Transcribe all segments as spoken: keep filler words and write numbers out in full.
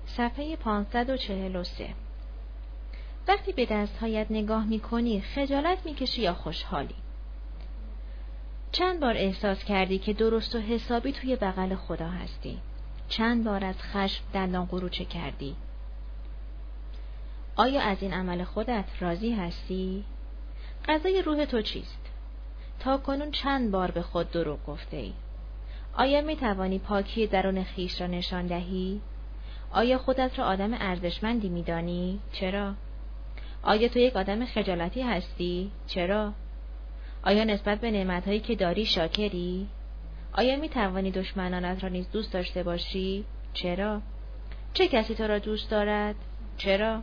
صفحه پانصد و چهل و سه. وقتی به دستهایت نگاه می‌کنی خجالت می‌کشی یا خوشحالی؟ چند بار احساس کردی که درست و حسابی توی بغل خدا هستی؟ چند بار از خشم دندان قروچه کردی؟ آیا از این عمل خودت راضی هستی؟ غذای روح تو چیست؟ تا کنون چند بار به خود دروغ گفته ای؟ آیا می توانی پاکی درون خیش را نشان دهی؟ آیا خودت را آدم ارزشمندی می دانی؟ چرا؟ آیا تو یک آدم خجالتی هستی؟ چرا؟ آیا نسبت به نعمت‌هایی که داری شاکری؟ آیا می توانی دشمنانت را نیز دوست داشته باشی؟ چرا؟ چه کسی تو را دوست دارد؟ چرا؟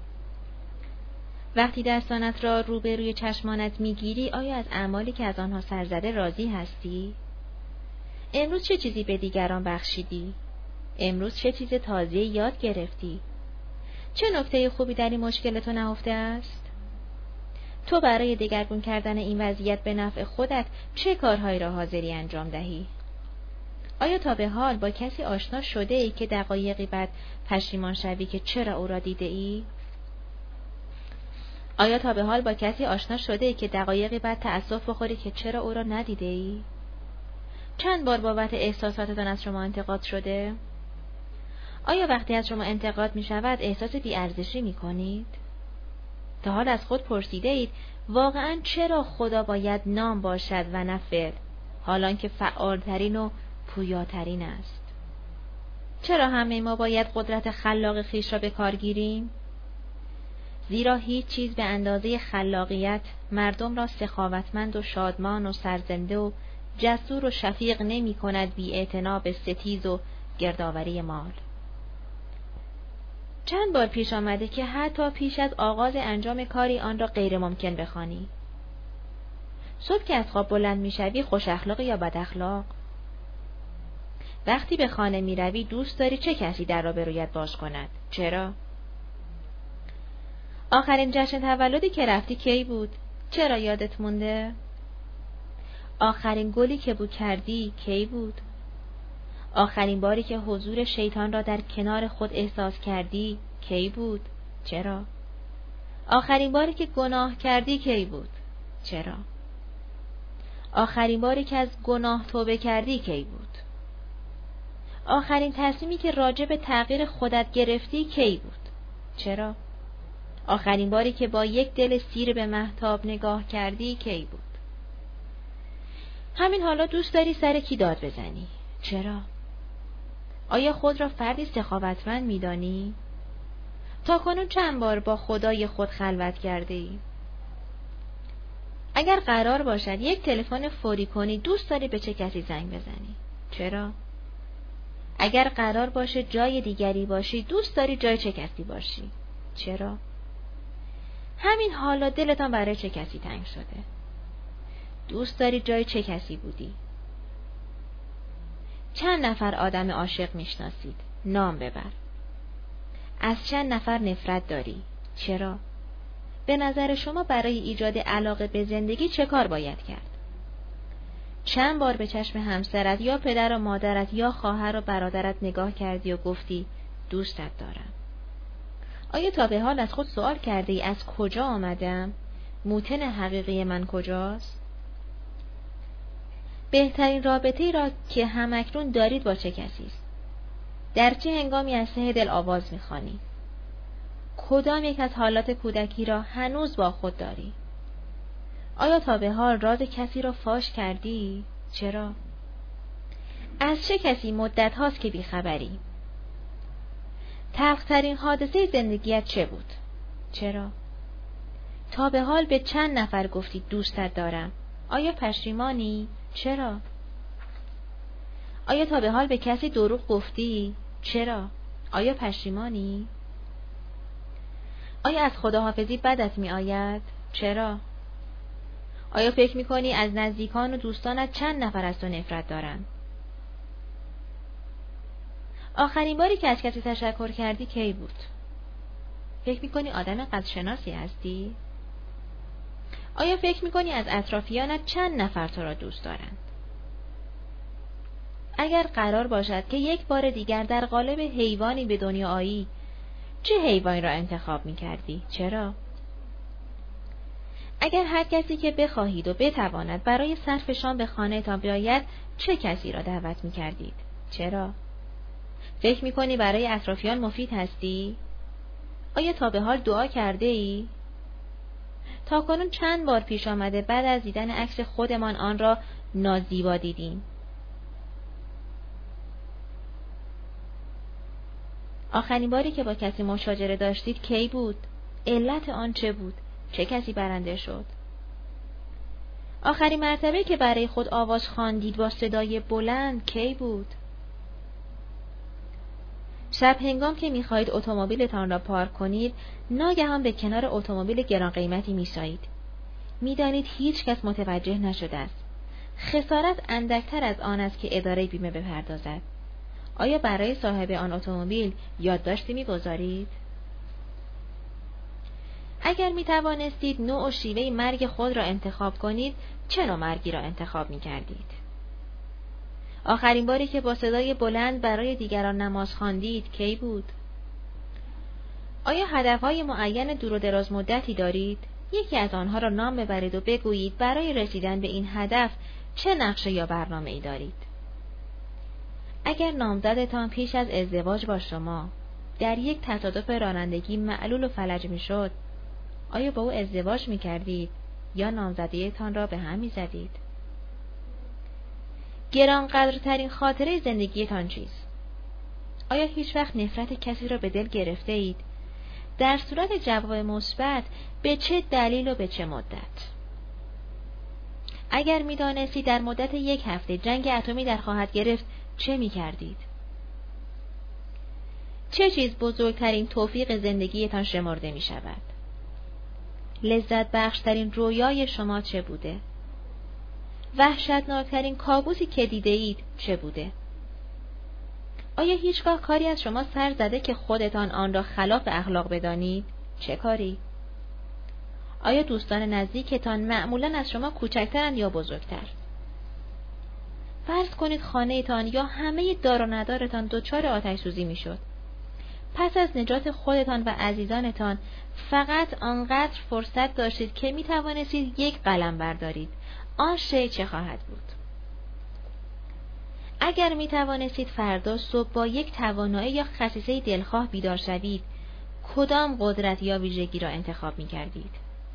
وقتی دستانت را روبروی چشمانت میگیری آیا از اعمالی که از آنها سرزده راضی هستی؟ امروز چه چیزی به دیگران بخشیدی؟ امروز چه چیز تازه‌ای یاد گرفتی؟ چه نکته خوبی در این مشکل تو نهفته است؟ تو برای دگرگون کردن این وضعیت به نفع خودت چه کارهایی را حاضری انجام دهی؟ آیا تا به حال با کسی آشنا شده ای که دقایقی بعد پشیمان شوی که چرا او را دیده ای؟ آیا تا به حال با کسی آشنا شده ای که دقایقی بعد تأسف بخوری که چرا او را ندیده ای؟ چند بار بابت احساساتتان از شما انتقاد شده؟ آیا وقتی از شما انتقاد می شود احساس بی‌ارزشی می کنید؟ تا حال از خود پرسیده اید واقعاً چرا خدا باید نام باشد و نه فعل، حالان که فعالترین و پویاترین است؟ چرا همه ما باید قدرت خلاق خویش را به کار گیریم؟ زیرا هیچ چیز به اندازه خلاقیت مردم را سخاوتمند و شادمان و سرزنده و جسور و شفیق نمی کند بی اعتنا به ستیز و گردآوری مال. چند بار پیش آمده که حتی پیش از آغاز انجام کاری آن را غیر ممکن بخوانی؟ صبح که از خواب بلند می شوی خوش اخلاق یا بد اخلاق؟ وقتی به خانه می روی دوست داری چه کسی در را به رویت باز کند؟ چرا؟ آخرین جشن تولدی که رفتی کی بود؟ چرا یادت مونده؟ آخرین گلی که بو کردی کی بود؟ آخرین باری که حضور شیطان را در کنار خود احساس کردی کی بود؟ چرا؟ آخرین باری که گناه کردی کی بود؟ چرا؟ آخرین باری که از گناه توبه کردی کی بود؟ آخرین تصمیمی که راجع به تغییر خودت گرفتی کی بود؟ چرا؟ آخرین باری که با یک دل سیر به مهتاب نگاه کردی کی بود؟ همین حالا دوست داری سر کی داد بزنی؟ چرا؟ آیا خود را فردی سخاوتمند می‌دانی؟ تا کنون چند بار با خدای خود خلوت کرده ای؟ اگر قرار باشد یک تلفن فوری کنی دوست داری به چه کسی زنگ بزنی؟ چرا؟ اگر قرار باشه جای دیگری باشی دوست داری جای چه کسی باشی؟ چرا؟ همین حالا دلتان برای چه کسی تنگ شده؟ دوست داری جای چه کسی بودی؟ چند نفر آدم عاشق میشناسید؟ نام ببر. از چند نفر نفرت داری؟ چرا؟ به نظر شما برای ایجاد علاقه به زندگی چه کار باید کرد؟ چند بار به چشم همسرت یا پدر و مادرت یا خواهر و برادرت نگاه کردی و گفتی دوستت دارم؟ آیا تا به حال از خود سوال کرده ای از کجا آمدم؟ موطن حقیقی من کجاست؟ بهترین رابطه‌ای را که همکنون دارید با چه کسی است؟ در چه هنگامی از ته دل آواز می‌خوانی؟ کدام یک از حالات کودکی را هنوز با خود داری؟ آیا تا به حال راز کسی را فاش کردی؟ چرا؟ از چه کسی مدت هاست که بیخبری؟ تلخ‌ترین حادثه زندگیت چه بود؟ چرا؟ تا به حال به چند نفر گفتی دوستت دارم؟ آیا پشیمانی؟ چرا؟ آیا تا به حال به کسی دروغ گفتی؟ چرا؟ آیا پشیمانی؟ آیا از خداحافظی بدت می آید؟ چرا؟ آیا فکر می کنی از نزدیکان و دوستانت چند نفر از تو نفرت دارند؟ آخرین باری که از کسی تشکر کردی کی بود؟ فکر می کنی آدم قدرشناسی هستی؟ آیا فکر می کنی از اطرافیانت چند نفر تو را دوست دارند؟ اگر قرار باشد که یک بار دیگر در قالب حیوانی به دنیا آیی، چه حیوانی را انتخاب می کردی؟ چرا؟ اگر هر کسی که بخواهید و بتواند برای صرف شام به خانه تان بیاید، چه کسی را دعوت می کردید؟ چرا؟ فکر می کنی برای اطرافیان مفید هستی؟ آیا تا به حال دعا کرده ای؟ تا کنون چند بار پیش آمده بعد از دیدن عکس خودمان آن را نازیبا دیدیم؟ آخرین باری که با کسی مشاجره داشتید کی بود؟ علت آن چه بود؟ چه کسی برنده شد؟ آخرین مرتبه که برای خود آواز خواندید با صدای بلند کی بود؟ شب هنگام که می‌خواهید اتومبیلتان را پارک کنید، ناگهان به کنار اتومبیل گران قیمتی می‌سایید. می‌دانید هیچ کس متوجه نشده است. خسارت اندکتر از آن است که اداره بیمه بپردازد. آیا برای صاحب آن اتومبیل یادداشتی می‌گذارید؟ اگر می‌توانستید نوع و شیوه مرگ خود را انتخاب کنید، چه نوع مرگی را انتخاب می‌کردید؟ آخرین باری که با صدای بلند برای دیگران نماز خواندید کی بود؟ آیا هدف‌های معین دور و دراز مدتی دارید؟ یکی از آنها را نام ببرید و بگویید برای رسیدن به این هدف چه نقشه یا برنامه‌ای دارید. اگر نامزدتان پیش از ازدواج با شما در یک تصادف رانندگی معلول و فلج می‌شد، آیا با او ازدواج می‌کردید یا نامزدی‌تان را به هم می‌زدید؟ گرانقدرترین خاطره زندگیتان چیست؟ آیا هیچ وقت نفرت کسی را به دل گرفته اید؟ در صورت جواب مثبت، به چه دلیل و به چه مدت؟ اگر می‌دانستید در مدت یک هفته جنگ اتمی در خواهد گرفت، چه می‌کردید؟ چه چیز بزرگترین توفیق زندگیتان شمرده می‌شود؟ لذت بخشترین رویای شما چه بوده؟ وحشتناکترین کابوسی که دیده اید چه بوده؟ آیا هیچگاه کاری از شما سر زده که خودتان آن را خلاف اخلاق بدانید؟ چه کاری؟ آیا دوستان نزدیکتان معمولاً از شما کوچکترند یا بزرگتر؟ فرض کنید خانه‌تان یا همه دار و ندارتان دچار آتش سوزی میشد. پس از نجات خودتان و عزیزانتان فقط آنقدر فرصت داشتید که می توانستید یک قلم بردارید. آن شی چه خواهد بود؟ اگر می توانستید فردا صبح با یک توانایی یا خصیصه دلخواه بیدار شوید، کدام قدرت یا ویژگی را انتخاب می کردید؟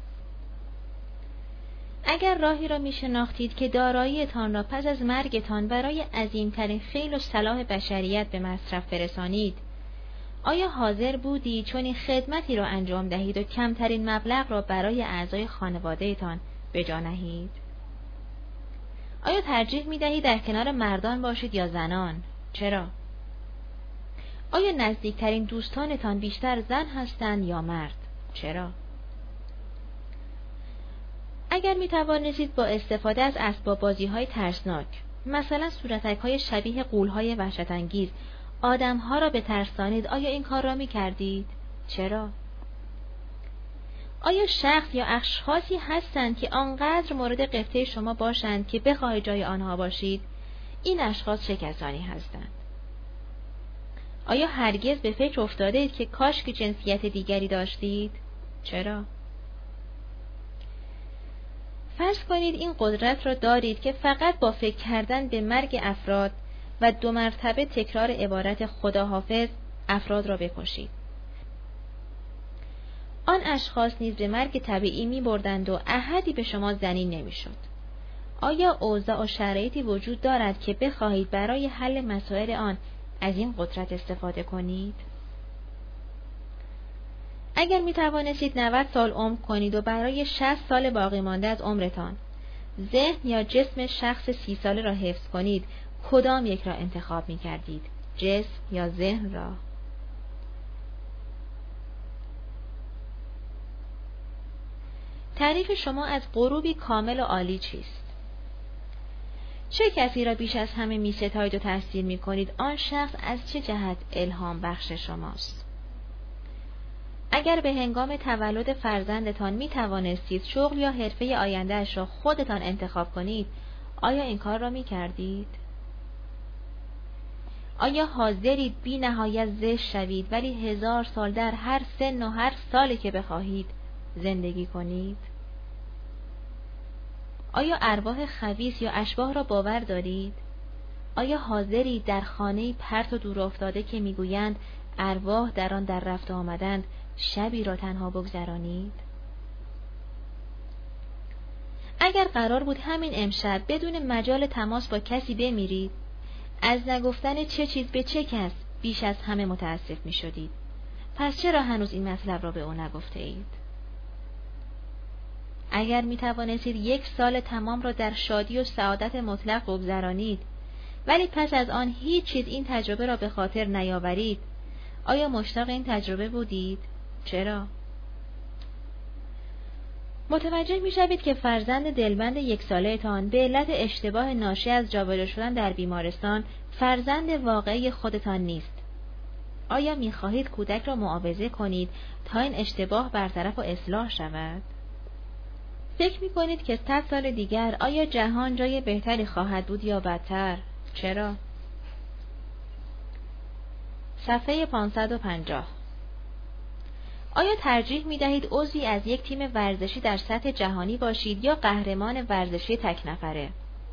اگر راهی را می شناختید که دارایی‌تان را پس از مرگتان برای عظیمترین خیل و صلاح بشریت به مصرف برسانید، آیا حاضر بودید چنین خدمتی را انجام دهید و کمترین مبلغ را برای اعضای خانواده‌تان به جا نهید؟ آیا ترجیح می دهید در کنار مردان باشید یا زنان؟ چرا؟ آیا نزدیکترین دوستانتان بیشتر زن هستند یا مرد؟ چرا؟ اگر می توانستید با استفاده از اسباب بازی‌های ترسناک، مثلا صورتک‌های شبیه غول‌های وحشت‌انگیز، آدم‌ها را بترسانید، آیا این کار را می کردید؟ چرا؟ آیا شخص یا اشخاصی هستند که آنقدر مورد غبطه شما باشند که بخواهید جای آنها باشید؟ این اشخاص چه کسانی هستند؟ آیا هرگز به فکر افتاده اید که کاش که جنسیت دیگری داشتید؟ چرا؟ فرض کنید این قدرت را دارید که فقط با فکر کردن به مرگ افراد و دو مرتبه تکرار عبارت خداحافظ افراد را بکشید. آن اشخاص نیز به مرگ طبیعی می بردند و احدی به شما زنی نمی شد. آیا اوضاع و شرایطی وجود دارد که بخواهید برای حل مسائل آن از این قدرت استفاده کنید؟ اگر می توانستید نود سال عمر کنید و برای شصت سال باقی مانده از عمرتان ذهن یا جسم شخص سی ساله را حفظ کنید، کدام یک را انتخاب می کردید؟ جسم یا ذهن را؟ تعریف شما از غروبی کامل و عالی چیست؟ چه کسی را بیش از همه می ستایید و تحسین می کنید؟ آن شخص از چه جهت الهام بخش شماست؟ اگر به هنگام تولد فرزندتان می توانستید شغل یا حرفه آینده‌اش را خودتان انتخاب کنید، آیا این کار را می کردید؟ آیا حاضرید بی نهایت زشت شوید ولی هزار سال در هر سن و هر سالی که بخواهید زندگی کنید؟ آیا ارواح خبیث یا اشباح را باور دارید؟ آیا حاضرید در خانه‌ای پرت و دور افتاده که میگویند ارواح در آن در رفت آمدند شبی را تنها بگذرانید؟ اگر قرار بود همین امشب بدون مجال تماس با کسی بمیرید، از نگفتن چه چیز به چه کس بیش از همه متاسف می شدید. پس چرا هنوز این مطلب را به او نگفته اید؟ اگر می توانستید یک سال تمام را در شادی و سعادت مطلق بگذرانید، ولی پس از آن هیچ چیز این تجربه را به خاطر نیاورید، آیا مشتاق این تجربه بودید؟ چرا؟ متوجه می شوید که فرزند دلبند یک ساله تان به علت اشتباه ناشی از جابجا شدن در بیمارستان فرزند واقعی خودتان نیست. آیا می خواهید کودک را معاوضه کنید تا این اشتباه برطرف و اصلاح شود؟ فکر می کنید که صد سال دیگر آیا جهان جای بهتری خواهد بود یا بدتر؟ چرا؟ صفحه پانصد و پنجاه. آیا ترجیح می دهید عضوی از یک تیم ورزشی در سطح جهانی باشید یا قهرمان ورزشی تک نفره؟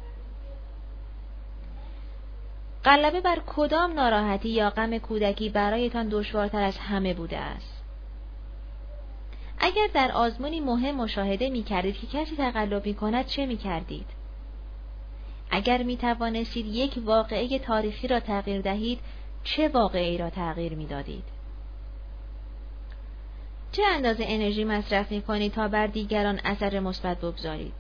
غلبه بر کدام ناراحتی یا غم کودکی برایتان دشوارتر از همه بوده است؟ اگر در آزمونی مهم مشاهده می کردید که کسی تقلب می کند چه می کردید؟ اگر می توانستید یک واقعه تاریخی را تغییر دهید چه واقعه‌ای را تغییر می دادید؟ چه اندازه انرژی مصرف می کنید تا بر دیگران اثر مثبت بگذارید؟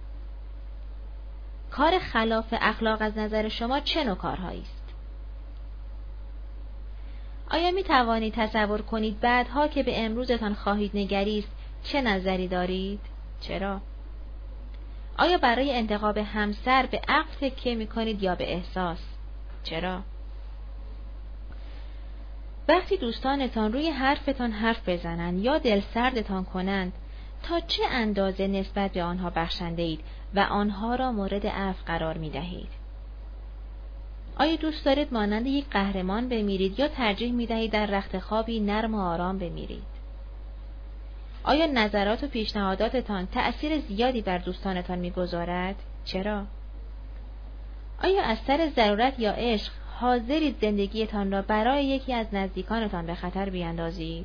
کار خلاف اخلاق از نظر شما چه نوع کارهایی است؟ آیا می توانید تصور کنید بعدها که به امروزتان خواهید نگریست چه نظری دارید؟ چرا؟ آیا برای انتخاب همسر به عقل تکیه می کنید یا به احساس؟ چرا؟ وقتی دوستانتان روی حرفتان حرف بزنند یا دل سردتان کنند، تا چه اندازه نسبت به آنها بخشنده اید و آنها را مورد عفو قرار می دهید؟ آیا دوست دارید مانند یک قهرمان بمیرید یا ترجیح می دهید در رخت خوابی نرم و آرام بمیرید؟ آیا نظرات و پیشنهاداتتان تأثیر زیادی بر دوستانتان می گذارد؟ چرا؟ آیا از سر ضرورت یا عشق حاضرید زندگیتان را برای یکی از نزدیکانتان به خطر بیاندازید؟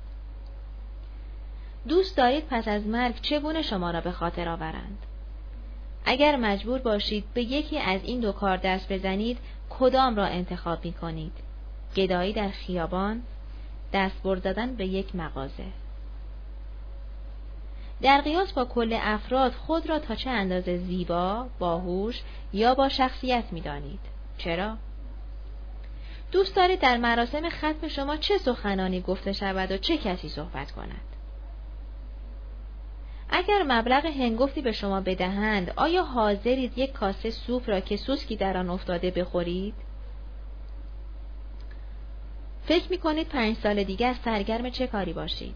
دوست دارید پس از مرگ چگونه شما را به خاطر آورند؟ اگر مجبور باشید به یکی از این دو کار دست بزنید، کدام را انتخاب می کنید؟ گدایی در خیابان، دستبرد زدن به یک مغازه. در قیاس با کل افراد خود را تا چه اندازه زیبا، باهوش یا با شخصیت می دانید؟ چرا؟ دوست دارید در مراسم ختم شما چه سخنانی گفته شود و چه کسی صحبت کند؟ اگر مبلغ هنگفتی به شما بدهند، آیا حاضرید یک کاسه سوپ را که سوسکی در آن افتاده بخورید؟ فکر می کنید پنج سال دیگر سرگرم چه کاری باشید؟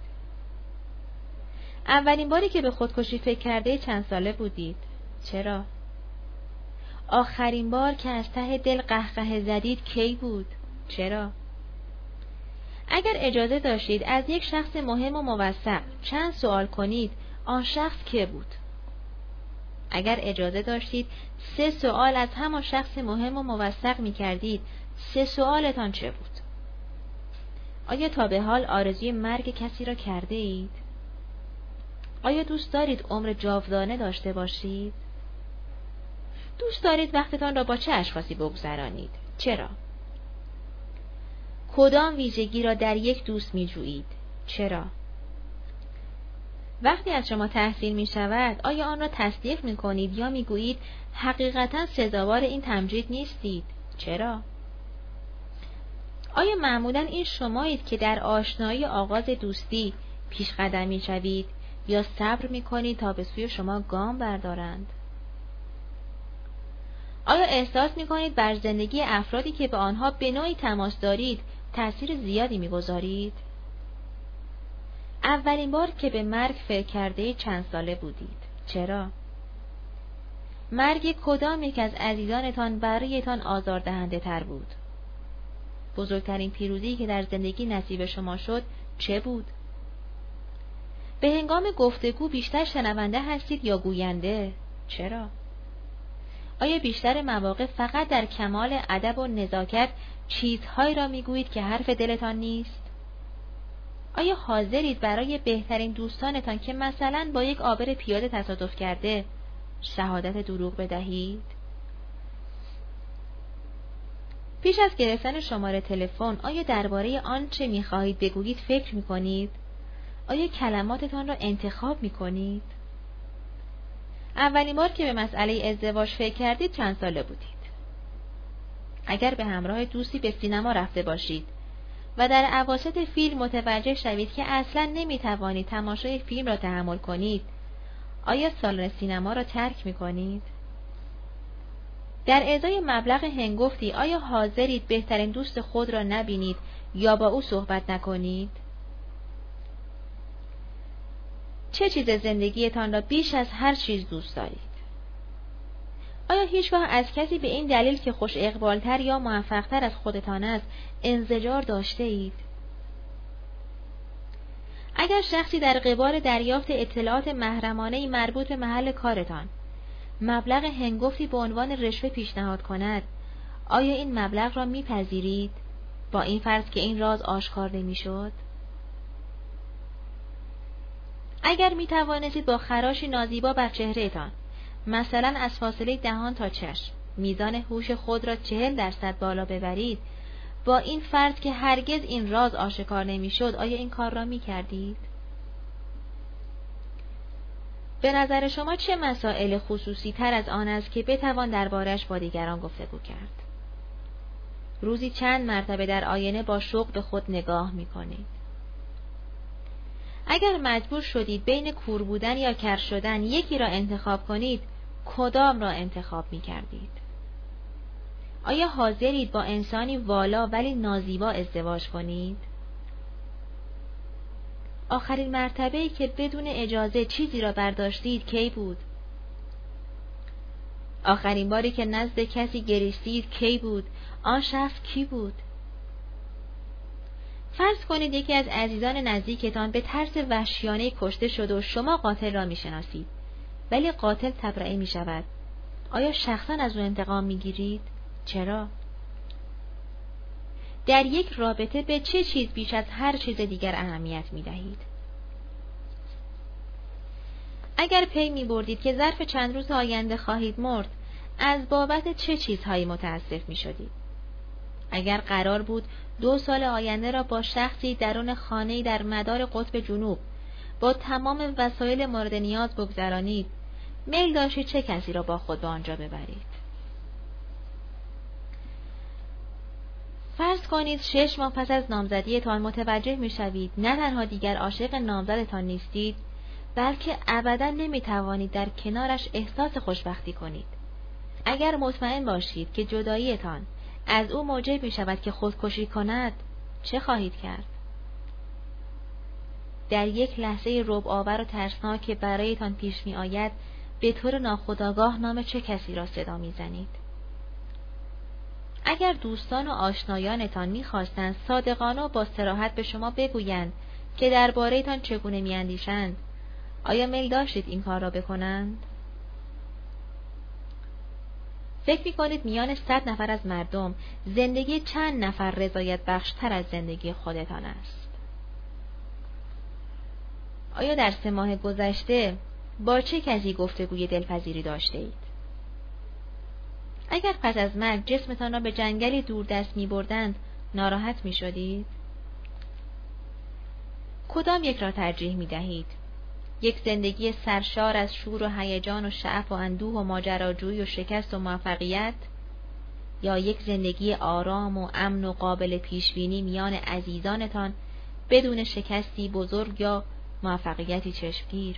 اولین باری که به خودکشی فکر کرده چند ساله بودید؟ چرا؟ آخرین بار که از ته دل قهقه زدید کی بود؟ چرا؟ اگر اجازه داشتید از یک شخص مهم و موثق چند سوال کنید، آن شخص که بود؟ اگر اجازه داشتید سه سوال از همان شخص مهم و موثق می کردید، سه سوالتان چه بود؟ آیا تا به حال آرزوی مرگ کسی را کرده اید؟ آیا دوست دارید عمر جاودانه داشته باشید؟ دوست دارید وقتتان را با چه اشخاصی بگذرانید؟ چرا؟ کدام ویژگی را در یک دوست می جویید؟ چرا؟ وقتی از شما تحصیل می شود، آیا آن را تصدیق می کنید یا می گویید حقیقتا سزاوار این تمجید نیستید؟ چرا؟ آیا معمولا این شمایید که در آشنایی آغاز دوستی پیش قدم می شوید یا صبر می کنید تا به سوی شما گام بردارند؟ آیا احساس می کنید بر زندگی افرادی که به آنها به نوعی تماس دارید تأثیر زیادی می گذارید؟ اولین بار که به مرگ فکر کرده چند ساله بودید؟ چرا؟ مرگ کدام یک از عزیزانتان برایتان آزاردهنده تر بود؟ بزرگترین پیروزی که در زندگی نصیب شما شد چه بود؟ به هنگام گفتگو بیشتر شنونده هستید یا گوینده؟ چرا؟ آیا بیشتر مواقع فقط در کمال ادب و نزاکت چیزهایی را میگویید که حرف دلتان نیست؟ آیا حاضرید برای بهترین دوستانتان که مثلا با یک عابر پیاده تصادف کرده شهادت دروغ بدهید؟ پیش از گرفتن شماره تلفن آیا درباره آنچه می‌خواهید بگویید فکر می‌کنید؟ آیا کلماتتان را انتخاب می‌کنید؟ اولین بار که به مسئله ازدواج فکر کردید چند ساله بودید؟ اگر به همراه دوستی به سینما رفته باشید و در اواسط فیلم متوجه شوید که اصلا نمی‌توانید تماشای فیلم را تحمل کنید، آیا سالن سینما را ترک می‌کنید؟ در ازای مبلغ هنگفتی آیا حاضرید بهترین دوست خود را نبینید یا با او صحبت نکنید؟ چه چیز زندگیتان را بیش از هر چیز دوست دارید؟ آیا هیچگاه از کسی به این دلیل که خوش اقبالتر یا موفقتر از خودتان است انزجار داشته اید؟ اگر شخصی در قبال دریافت اطلاعات محرمانه‌ای مربوط به محل کارتان مبلغ هنگفتی به عنوان رشوه پیشنهاد کند، آیا این مبلغ را میپذیرید با این فرض که این راز آشکار نمیشد؟ اگر میتوانستید با خراشی نازیبا بر چهرهتان، مثلا از فاصله دهان تا چشم، میزان هوش خود را چهل درصد بالا ببرید، با این فرض که هرگز این راز آشکار نمیشد، آیا این کار را میکردید؟ به نظر شما چه مسائل خصوصی تر از آن است که بتوان دربارش با دیگران گفتگو کرد؟ روزی چند مرتبه در آینه با شوق به خود نگاه میکنید. اگر مجبور شدید بین کور بودن یا کر شدن یکی را انتخاب کنید، کدام را انتخاب میکردید؟ آیا حاضرید با انسانی والا ولی نازیبا ازدواج کنید؟ آخرین مرتبه‌ای که بدون اجازه چیزی را برداشتید کی بود؟ آخرین باری که نزد کسی گریستید کی بود؟ آن شخص کی بود؟ فرض کنید یکی از عزیزان نزدیکتان به طرز وحشیانه کشته شد و شما قاتل را میشناسید، ولی قاتل تبرئه می شود. آیا شخصا از او انتقام می گیرید؟ چرا؟ در یک رابطه به چه چیز بیش از هر چیز دیگر اهمیت می دهید؟ اگر پی می بردید که ظرف چند روز آینده خواهید مرد، از بابت چه چیزهایی متاسف می شدید؟ اگر قرار بود دو سال آینده را با شخصی درون خانه‌ای در مدار قطب جنوب با تمام وسایل مورد نیاز بگذرانید، میل داشتید چه کسی را با خود به آنجا ببرید؟ فرض کنید شش ماه پس از نامزدیتان متوجه می شوید نه تنها دیگر عاشق نامزدتان نیستید، بلکه ابدا نمی توانید در کنارش احساس خوشبختی کنید. اگر مطمئن باشید که جداییتان از او موجب می شود که خودکشی کند، چه خواهید کرد؟ در یک لحظه رعب‌آور و ترسناک که برایتان پیش می آید، به طور ناخودآگاه نام چه کسی را صدا می زنید؟ اگر دوستان و آشنایانتان می خواستند صادقانه و با صراحت به شما بگویند که درباره‌تان چگونه می اندیشند، آیا میل داشتید این کار را بکنند؟ فکر می کنید میان صد نفر از مردم زندگی چند نفر رضایت بخشتر از زندگی خودتان است؟ آیا در سه ماه گذشته با چه کسی گفتگوی دلپذیری داشته اید؟ اگر پس از مرگ جسمتان را به جنگلی دوردست می بردند، ناراحت می شدید؟ کدام یک را ترجیح می دهید؟ یک زندگی سرشار از شور و هیجان و شعف و اندوه و ماجراجویی و شکست و موفقیت، یا یک زندگی آرام و امن و قابل پیشبینی میان عزیزانتان بدون شکستی بزرگ یا موفقیتی چشمگیر؟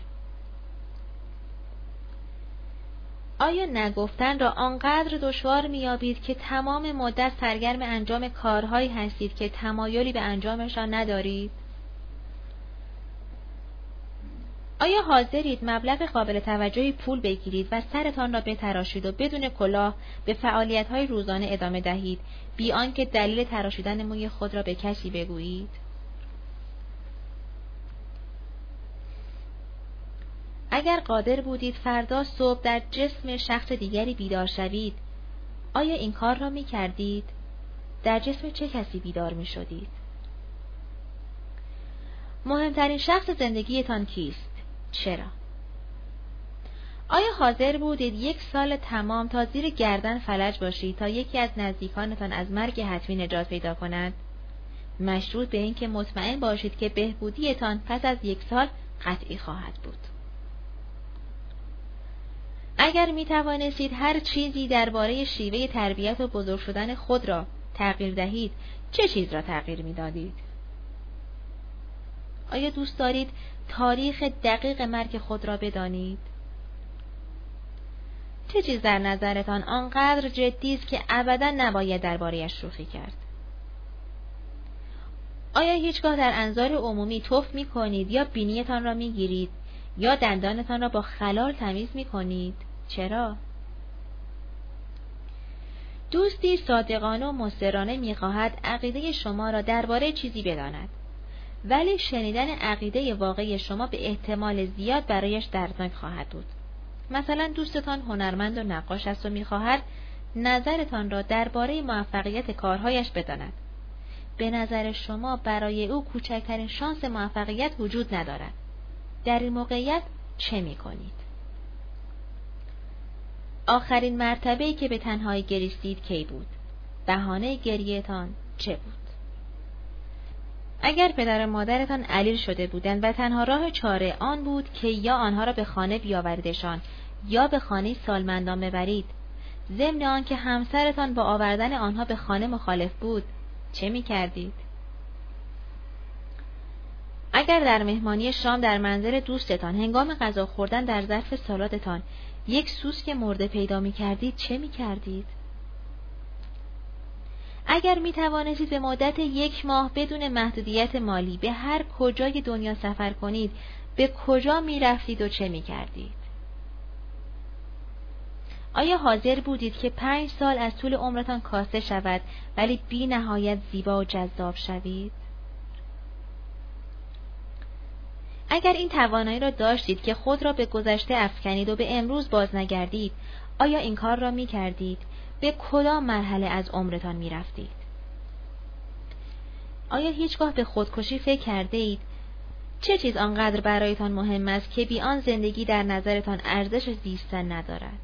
آیا نگفتن را آنقدر دشوار می‌یابید که تمام مدت سرگرم انجام کارهایی هستید که تمایلی به انجامشان ندارید؟ آیا حاضرید مبلغ قابل توجهی پول بگیرید و سرتان را بتراشید و بدون کلاه به فعالیت‌های روزانه ادامه دهید بی آنکه دلیل تراشیدن موی خود را به کسی بگویید؟ اگر قادر بودید فردا صبح در جسم شخص دیگری بیدار شوید، آیا این کار را می کردید؟ در جسم چه کسی بیدار می شدید؟ مهمترین شخص زندگیتان کیست؟ چرا؟ آیا حاضر بودید یک سال تمام تا زیر گردن فلج باشید تا یکی از نزدیکانتان از مرگ حتمی نجات پیدا کند؟ مشروط به این که مطمئن باشید که بهبودیتان پس از یک سال قطعی خواهد بود. اگر می توانستید هر چیزی درباره شیوه تربیت و بزرگ شدن خود را تغییر دهید، چه چیز را تغییر می دادید؟ آیا دوست دارید تاریخ دقیق مرگ خود را بدانید؟ چه چیز در نظرتان آنقدر جدی است که ابداً نباید درباره‌اش شوخی کرد؟ آیا هیچگاه در انظار عمومی تف می کنید یا بینیتان را می گیرید یا دندانتان را با خلال تمیز می کنید؟ چرا؟ دوستی صادقانه و مصرانه می خواهد عقیده شما را درباره چیزی بداند، ولی شنیدن عقیده واقعی شما به احتمال زیاد برایش دردناک خواهد بود. مثلا دوستتان هنرمند و نقاش است و می خواهد نظرتان را درباره موفقیت کارهایش بداند. به نظر شما برای او کوچکترین شانس موفقیت وجود ندارد. در این موقعیت چه می کنید؟ آخرین مرتبه‌ای که به تنهایی گریستید کی بود؟ بهانه گریه‌تان چه بود؟ اگر پدر و مادرتان علیل شده بودند و تنها راه چاره آن بود که یا آنها را به خانه بیاوریدشان یا به خانه سالمندان ببرید، ضمن آن که همسرتان با آوردن آنها به خانه مخالف بود، چه می کردید؟ اگر در مهمانی شام در منزل دوستتان هنگام غذا خوردن در ظرف سالادتان یک سوسک مرده پیدا می کردید، چه می کردید؟ اگر می توانستید به مدت یک ماه بدون محدودیت مالی به هر کجای دنیا سفر کنید، به کجا می رفتید و چه می کردید؟ آیا حاضر بودید که پنج سال از طول عمرتان کاسته شود ولی بی نهایت زیبا و جذاب شوید؟ اگر این توانایی را داشتید که خود را به گذشته افکنید و به امروز باز نگردید، آیا این کار را می کردید؟ به کدام مرحله از عمرتان می رفتید؟ آیا هیچگاه به خودکشی فکر کرده اید؟ چه چیز آنقدر برایتان مهم است که بی آن زندگی در نظرتان ارزش زیستن ندارد؟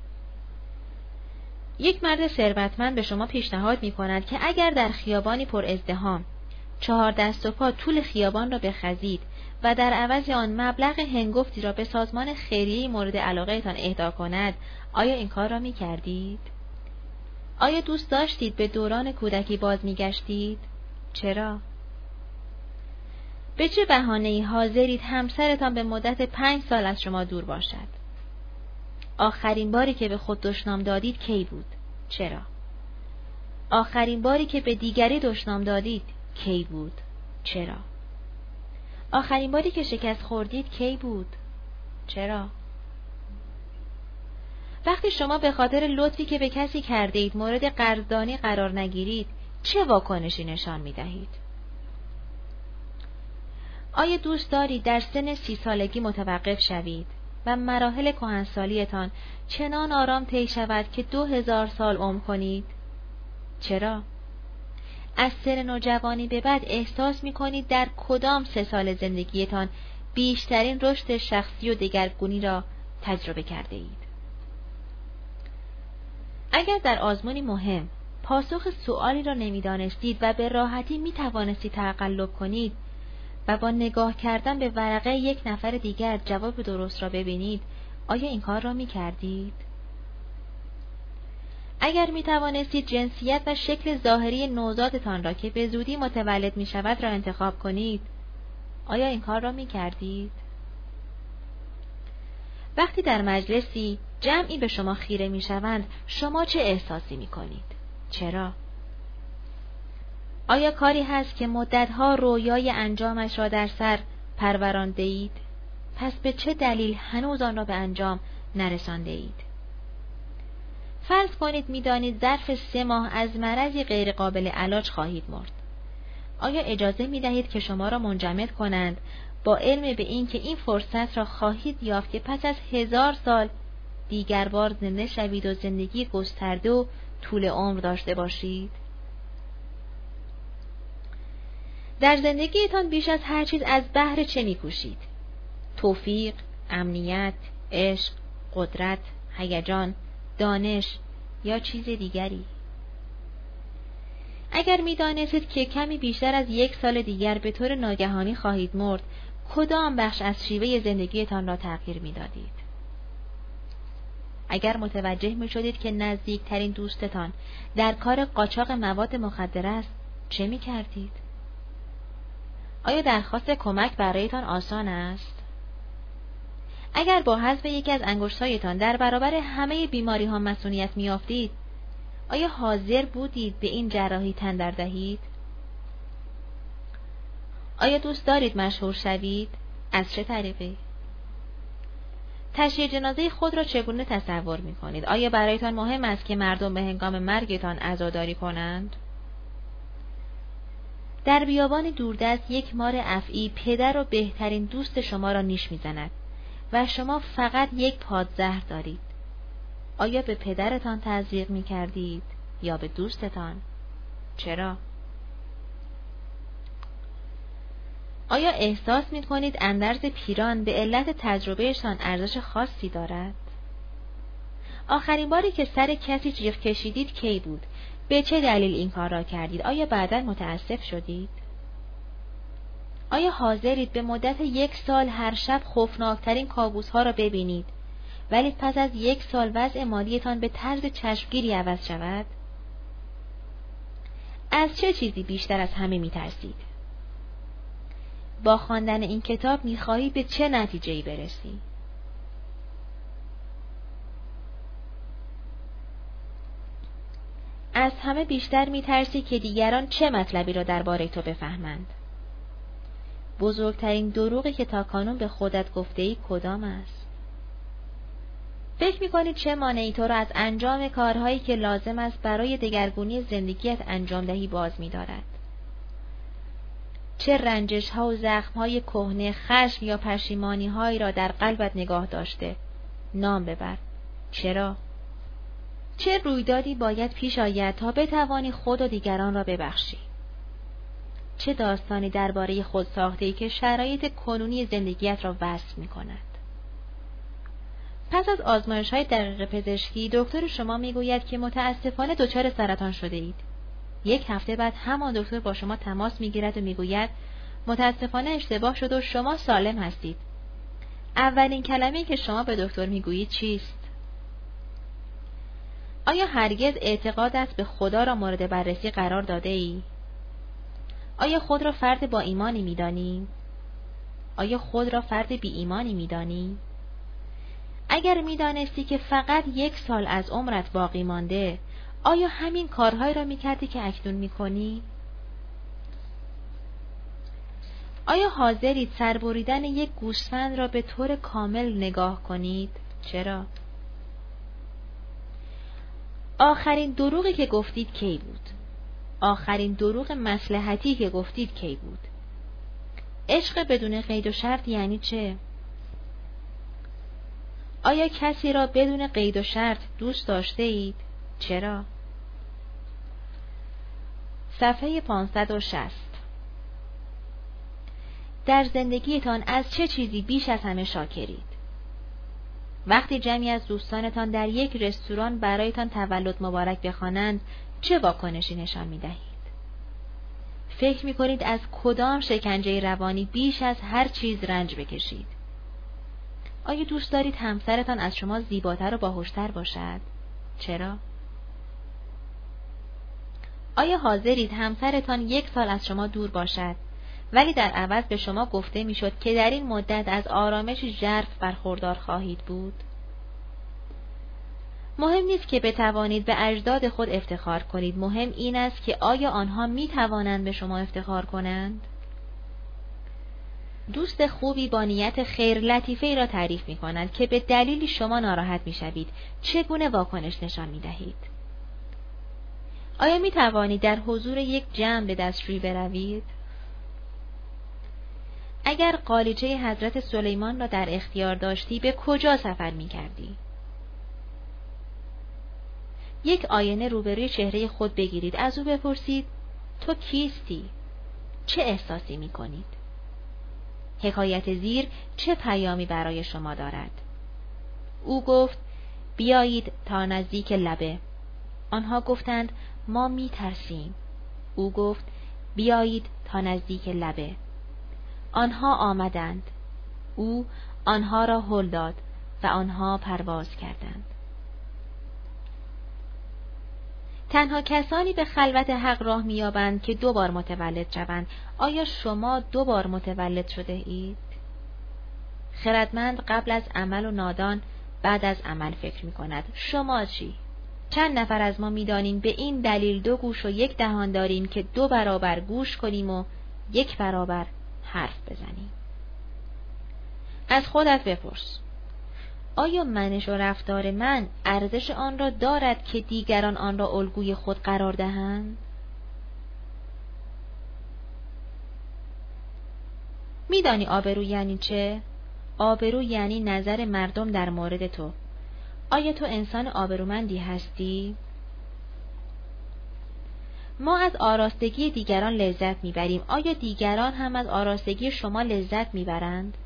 یک مرد ثروتمند به شما پیشنهاد می کند که اگر در خیابانی پر ازدحام چهار دست و پا طول خیابان را بخزید و در عوض آن مبلغ هنگفتی را به سازمان خیریه‌ای مورد علاقه‌تان اهدا کند، آیا این کار را می کردید؟ آیا دوست داشتید به دوران کودکی باز می گشتید؟ چرا؟ به چه بهانه‌ای حاضرید همسرتان به مدت پنج سال از شما دور باشد؟ آخرین باری که به خود دشنام دادید کی بود؟ چرا؟ آخرین باری که به دیگری دشنام دادید کی بود؟ چرا؟ آخرین باری که شکست خوردید کی بود؟ چرا؟ وقتی شما به خاطر لطفی که به کسی کرده اید مورد قدردانی قرار نگیرید، چه واکنشی نشان می دهید؟ آیا دوست دارید در سن سی سالگی متوقف شوید و مراحل کهنسالیتان چنان آرام طی شود که دو هزار سال عمر کنید؟ چرا؟ از سن نوجوانی به بعد احساس می کنید در کدام سه سال زندگیتان بیشترین رشد شخصی و دگرگونی را تجربه کرده اید؟ اگر در آزمونی مهم پاسخ سؤالی را نمی دانستید و به راحتی می توانستید تقلب کنید و با نگاه کردن به ورقه یک نفر دیگر جواب درست را ببینید، آیا این کار را می کردید؟ اگر می توانستید جنسیت و شکل ظاهری نوزادتان را که به زودی متولد می شود را انتخاب کنید، آیا این کار را می کردید؟ وقتی در مجلسی جمعی به شما خیره می شوند، شما چه احساسی می کنید؟ چرا؟ آیا کاری هست که مدتها رویای انجامش را در سر پرورانده اید؟ پس به چه دلیل هنوز آن را به انجام نرسانده اید؟ فرض کنید می‌دانید ظرف سه ماه از مرضی غیر قابل علاج خواهید مرد. آیا اجازه می‌دهید که شما را منجمد کنند با علم به این که این فرصت را خواهید یافت که پس از هزار سال دیگر بار زنده شوید و زندگی گسترده و طول عمر داشته باشید؟ در زندگیتان بیش از هر چیز از بهر چه می‌کوشید؟ توفیق، امنیت، عشق، قدرت، هیجان، دانش یا چیز دیگری؟ اگر می‌دانستید که کمی بیشتر از یک سال دیگر به طور ناگهانی خواهید مرد، کدام بخش از شیوه زندگیتان را تغییر می‌دادید؟ اگر متوجه می‌شدید که نزدیکترین دوستتان در کار قاچاق مواد مخدر است، چه می‌کردید؟ آیا درخواست کمک برایتان آسان است؟ اگر با حذف یکی از انگشت‌هایتان در برابر همه بیماری‌ها مسئولیت می‌یافتید، آیا حاضر بودید به این جراحی تن در دهید؟ آیا دوست دارید مشهور شوید؟ از چه طریقی؟ تشییع جنازه خود را چگونه تصور می‌کنید؟ آیا برایتان مهم است که مردم به هنگام مرگتان عزاداری کنند؟ در بیابان دوردست یک مار افعی پدر و بهترین دوست شما را نیش می‌زند و شما فقط یک پادزهر دارید. آیا به پدرتان تزریق می‌کردید یا به دوستتان؟ چرا؟ آیا احساس می‌کنید اندرز پیران به علت تجربهشان ارزش خاصی دارد؟ آخرین باری که سر کسی جیغ کشیدید کی بود؟ به چه دلیل این کار را کردید؟ آیا بعداً متاسف شدید؟ آیا حاضرید به مدت یک سال هر شب خوفناکترین کابوس‌ها را ببینید، ولی پس از یک سال وضع مالیتان به طرز چشمگیری عوض شود؟ از چه چیزی بیشتر از همه می‌ترسید؟ با خواندن این کتاب می‌خواهی به چه نتیجه‌ای برسی؟ از همه بیشتر می‌ترسی که دیگران چه مطلبی را درباره تو بفهمند. بزرگترین دروغی که تاکنون به خودت گفته‌ای کدام است؟ فکر می‌کنی چه مانعی تو را از انجام کارهایی که لازم است برای دگرگونی زندگیت انجام دهی باز می‌دارد؟ چه رنجش‌ها و زخم‌های کهنه، خشم یا پشیمانی‌هایی را در قلبت نگاه داشته؟ نام ببر. چرا؟ چه رویدادی باید پیش آید تا بتوانی خود و دیگران را ببخشی؟ چه داستانی درباره خود ساخته‌ای که شرایط کنونی زندگیت را وصف می‌کند؟ پس از آزمایش‌های دقیق پزشکی، دکتر شما می‌گوید که متأسفانه دچار سرطان شده اید. یک هفته بعد همان دکتر با شما تماس می‌گیرد و می‌گوید متأسفانه اشتباه شد و شما سالم هستید. اولین کلمه‌ای که شما به دکتر می‌گویید چیست؟ آیا هرگز اعتقادت به خدا را مورد بررسی قرار داده ای؟ آیا خود را فرد با ایمانی می‌دانی؟ آیا خود را فرد بی ایمانی می‌دانی؟ اگر می‌دانستی که فقط یک سال از عمرت باقی مانده، آیا همین کارهایی را می‌کردی که اکنون می‌کنی؟ آیا حاضرید سربریدن یک گوسفند را به طور کامل نگاه کنید؟ چرا؟ آخرین دروغی که گفتید کی بود؟ آخرین دروغ مصلحتی که گفتید کی بود؟ عشق بدون قید و شرط یعنی چه؟ آیا کسی را بدون قید و شرط دوست داشته اید؟ چرا؟ صفحه پانصد و شصت. در زندگیتان از چه چیزی بیش از همه شاکرید؟ وقتی جمعی از دوستانتان در یک رستوران برایتان تولد مبارک بخوانند، چه واکنشی نشان می‌دهید؟ فکر می‌کنید از کدام شکنجه روانی بیش از هر چیز رنج بکشید؟ آیا دوست دارید همسرتان از شما زیباتر و باهوشتر باشد؟ چرا؟ آیا حاضرید همسرتان یک سال از شما دور باشد، ولی در عوض به شما گفته میشد که در این مدت از آرامش ژرف برخوردار خواهید بود؟ مهم نیست که بتوانید به اجداد خود افتخار کنید، مهم این است که آیا آنها می توانند به شما افتخار کنند؟ دوست خوبی با نیت خیر لطیفه‌ای را تعریف می کند که به دلیلی شما ناراحت می شوید. چگونه واکنش نشان می دهید؟ آیا می توانید در حضور یک جمع به دستشویی بروید؟ اگر قالیچه حضرت سلیمان را در اختیار داشتی به کجا سفر می کردی؟ یک آینه روبروی چهره خود بگیرید، از او بپرسید تو کیستی؟ چه احساسی می کنید؟ حکایت زیر چه پیامی برای شما دارد؟ او گفت بیایید تا نزدیک لبه. آنها گفتند ما می ترسیم. او گفت بیایید تا نزدیک لبه. آنها آمدند. او آنها را هل داد و آنها پرواز کردند. تنها کسانی به خلوت حق راه می‌یابند که دو بار متولد شوند. آیا شما دو بار متولد شده اید؟ خردمند قبل از عمل و نادان بعد از عمل فکر می‌کند. شما چی؟ چند نفر از ما می‌دانیم به این دلیل دو گوش و یک دهان داریم که دو برابر گوش کنیم و یک برابر حرف بزنیم. از خودت بپرس آیا منش و رفتار من ارزش آن را دارد که دیگران آن را الگوی خود قرار دهند؟ میدانی آبرو یعنی چه؟ آبرو یعنی نظر مردم در مورد تو. آیا تو انسان آبرومندی هستی؟ ما از آراستگی دیگران لذت میبریم. آیا دیگران هم از آراستگی شما لذت میبرند؟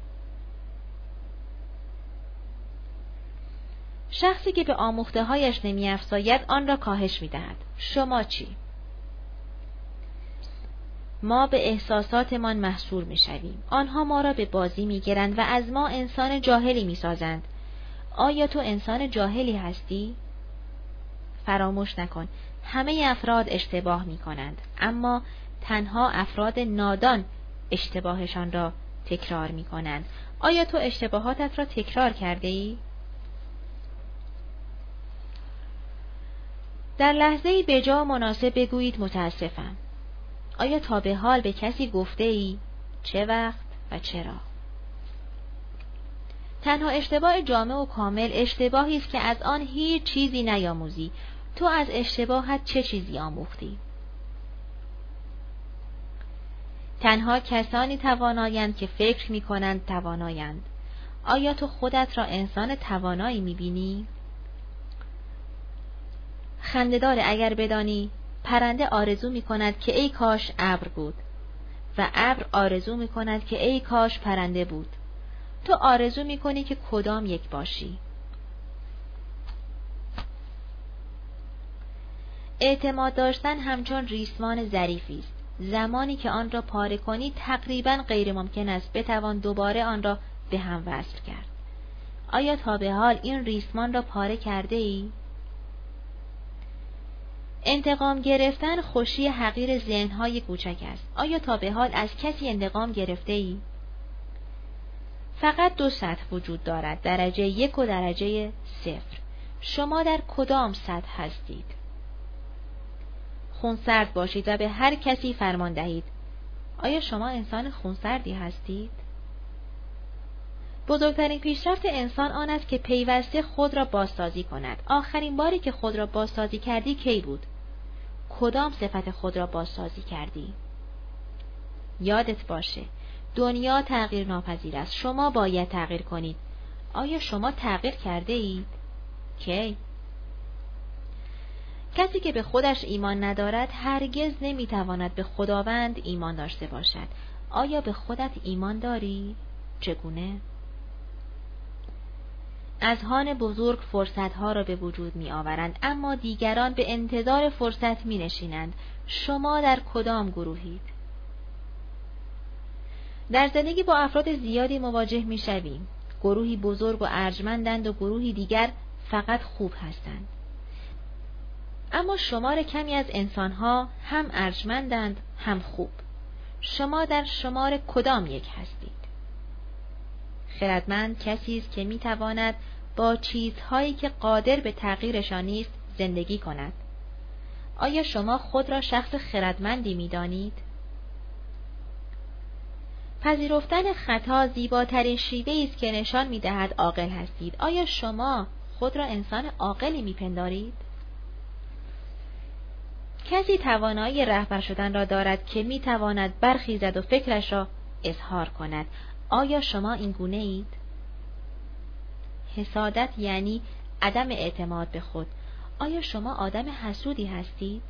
شخصی که به آموخته هایش نمی افزاید آن را کاهش می دهد. شما چی؟ ما به احساساتمان محصور می شویم. آنها ما را به بازی می گیرند و از ما انسان جاهلی می سازند. آیا تو انسان جاهلی هستی؟ فراموش نکن. همه افراد اشتباه می کنند. اما تنها افراد نادان اشتباهشان را تکرار می کنند. آیا تو اشتباهاتت را تکرار کرده ای؟ در لحظه‌ای به جا مناسب بگویید متاسفم. آیا تا به حال به کسی گفته ای؟ چه وقت و چرا؟ تنها اشتباه جامع و کامل اشتباهی است که از آن هیچ چیزی نیاموزی. تو از اشتباهت چه چیزی آموختی؟ تنها کسانی توانایند که فکر می کنند توانایند. آیا تو خودت را انسان توانایی می بینی؟ خنده‌دار اگر بدانی پرنده آرزو می کند که ای کاش ابر بود و ابر آرزو می کند که ای کاش پرنده بود. تو آرزو می کنی که کدام یک باشی؟ اعتماد داشتن همچون ریسمان ظریفی است. زمانی که آن را پاره کنی تقریباً غیر ممکن است بتوان دوباره آن را به هم وصل کرد. آیا تا به حال این ریسمان را پاره کرده ای؟ انتقام گرفتن خوشی حقیر ذهن‌های کوچک است. آیا تا به حال از کسی انتقام گرفته ای؟ فقط دو سطح وجود دارد، درجه یک و درجه صفر. شما در کدام سطح هستید؟ خونسرد باشید و به هر کسی فرمان دهید. آیا شما انسان خونسردی هستید؟ بزرگترین پیشرفت انسان آن است که پیوسته خود را بازسازی کند. آخرین باری که خود را بازسازی کردی کی بود؟ کدام صفت خود را بازسازی کردی؟ یادت باشه دنیا تغییر ناپذیر است. شما باید تغییر کنید. آیا شما تغییر کرده اید؟ کی؟ کسی که به خودش ایمان ندارد هرگز نمیتواند به خداوند ایمان داشته باشد. آیا به خودت ایمان داری؟ چگونه؟ اذهان بزرگ فرصتها را به وجود می آورند، اما دیگران به انتظار فرصت می نشینند. شما در کدام گروهید؟ در زندگی با افراد زیادی مواجه می شویم. گروهی بزرگ و ارجمندند و گروهی دیگر فقط خوب هستند. اما شمار کمی از انسانها هم ارجمندند هم خوب. شما در شمار کدام یک هستید؟ خردمند کسی است که میتواند با چیزهایی که قادر به تغییرشان نیست زندگی کند. آیا شما خود را شخص خردمندی میدانید؟ پذیرفتن خطا زیباترین شیوه‌ای است که نشان می‌دهد عاقل هستید. آیا شما خود را انسان عاقلی می‌پندارید؟ کسی توانایی رهبر شدن را دارد که می‌تواند برخیزد و فکرش را اظهار کند. آیا شما این گونه اید؟ حسادت یعنی عدم اعتماد به خود. آیا شما آدم حسودی هستید؟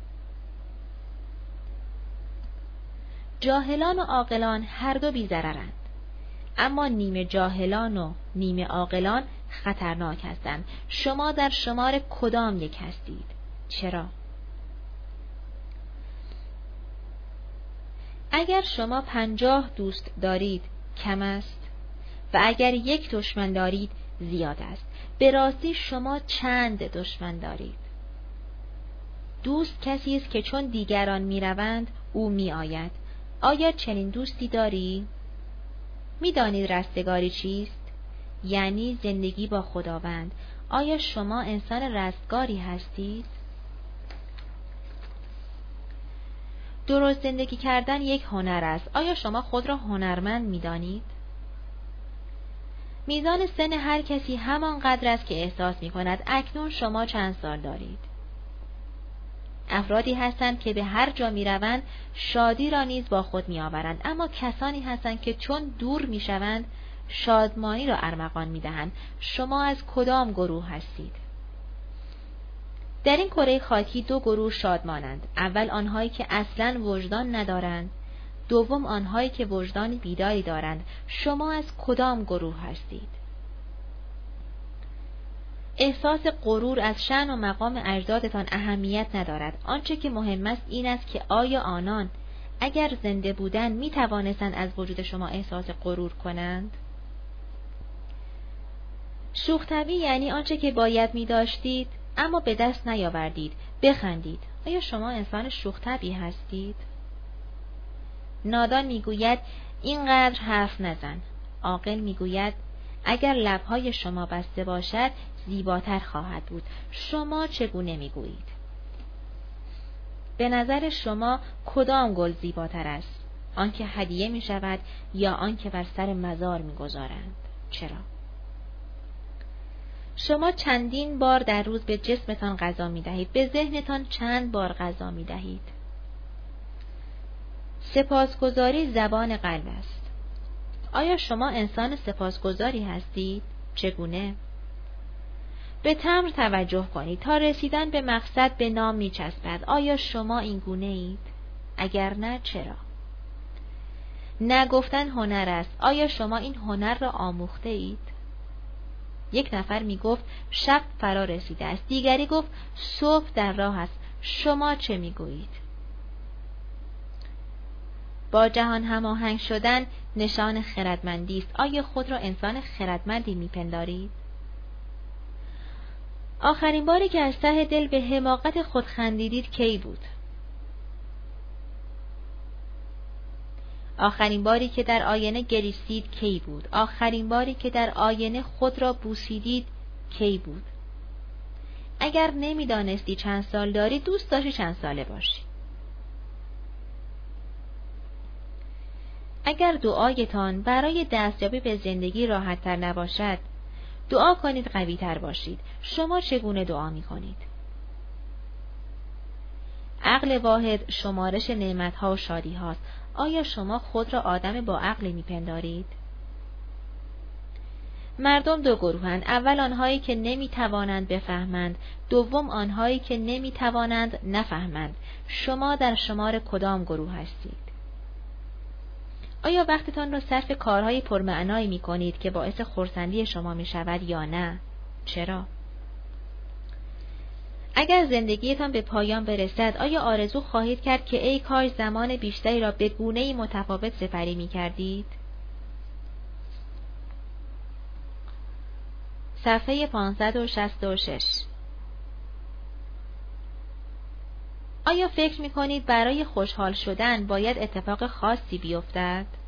جاهلان و عاقلان هر دو بی‌ضررند، اما نیمه جاهلان و نیمه عاقلان خطرناک هستند. شما در شمار کدام یک هستید؟ چرا؟ اگر شما پنجاه دوست دارید کم است و اگر یک دشمن دارید زیاد است. به راستی شما چند دشمن دارید؟ دوست کسی است که چون دیگران می روند او می آید. آیا چنین دوستی داری؟ می دانید رستگاری چیست؟ یعنی زندگی با خداوند. آیا شما انسان رستگاری هستید؟ درست زندگی کردن یک هنر است. آیا شما خود را هنرمند می دانید؟ میزان سن هر کسی همان قدر است که احساس می کند. اکنون شما چند سال دارید؟ افرادی هستند که به هر جا می روند شادی را نیز با خود می آورند، اما کسانی هستند که چون دور می شوند شادمانی را ارمغان می دهند. شما از کدام گروه هستید؟ در این کره خاکی دو گروه شادمانند. اول آنهایی که اصلاً وجدان ندارند، دوم آنهایی که وجدان بیداری دارند. شما از کدام گروه هستید؟ احساس غرور از شأن و مقام اجدادتان اهمیت ندارد. آنچه که مهم است این است که آیا آنان اگر زنده بودند می توانستند از وجود شما احساس غرور کنند؟ شوخ طبعی یعنی آنچه که باید می داشتید اما به دست نیاوردید. بخندید. آیا شما انسان شوخ طبعی هستید؟ نادان میگوید اینقدر حرف نزن. عاقل میگوید اگر لبهای شما بسته باشد زیباتر خواهد بود. شما چگونه میگویید؟ به نظر شما کدام گل زیباتر است؟ آنکه هدیه می شود یا آنکه بر سر مزار میگذارند؟ چرا؟ شما چندین بار در روز به جسمتان غذا می دهید. به ذهنتان چند بار غذا می دهید؟ سپاسگزاری زبان قلب است. آیا شما انسان سپاسگزاری هستید؟ چگونه؟ به تمر توجه کنید. تا رسیدن به مقصد به نام می چسبد. آیا شما این گونه اید؟ اگر نه چرا؟ نگفتن هنر است. آیا شما این هنر را آموخته اید؟ یک نفر می گفت شب فرا رسیده است. دیگری گفت صبح در راه است. شما چه می گویید؟ با جهان هماهنگ شدن نشان خردمندی است. آیا خود را انسان خردمندی میپندارید؟ آخرین باری که از ته دل به حماقت خود خندیدید کی بود؟ آخرین باری که در آینه گریستید کی بود؟ آخرین باری که در آینه خود را بوسیدید کی بود؟ اگر نمیدانستی چند سال داری دوست داشتی چند ساله باشی؟ اگر دعایتان برای دستیابی به زندگی راحت تر نباشد، دعا کنید قوی تر باشید. شما چگونه دعا می کنید؟ عقل واحد شمارش نعمتها و شادی هاست. آیا شما خود را آدم با عقلی می پندارید؟ مردم دو گروهند. اول آنهایی که نمی توانند بفهمند، دوم آنهایی که نمی توانند نفهمند. شما در شمار کدام گروه هستید؟ آیا وقتتان را صرف کارهای پرمعنایی می کنید که باعث خرسندی شما می شود یا نه؟ چرا؟ اگر زندگیتان به پایان برسد، آیا آرزو خواهید کرد که ای کاش زمان بیشتری را به گونه‌ای متفاوت سپری می کردید؟ صفحه پانصد و شصت و شش. آیا فکر می کنید برای خوشحال شدن باید اتفاق خاصی بیفتد؟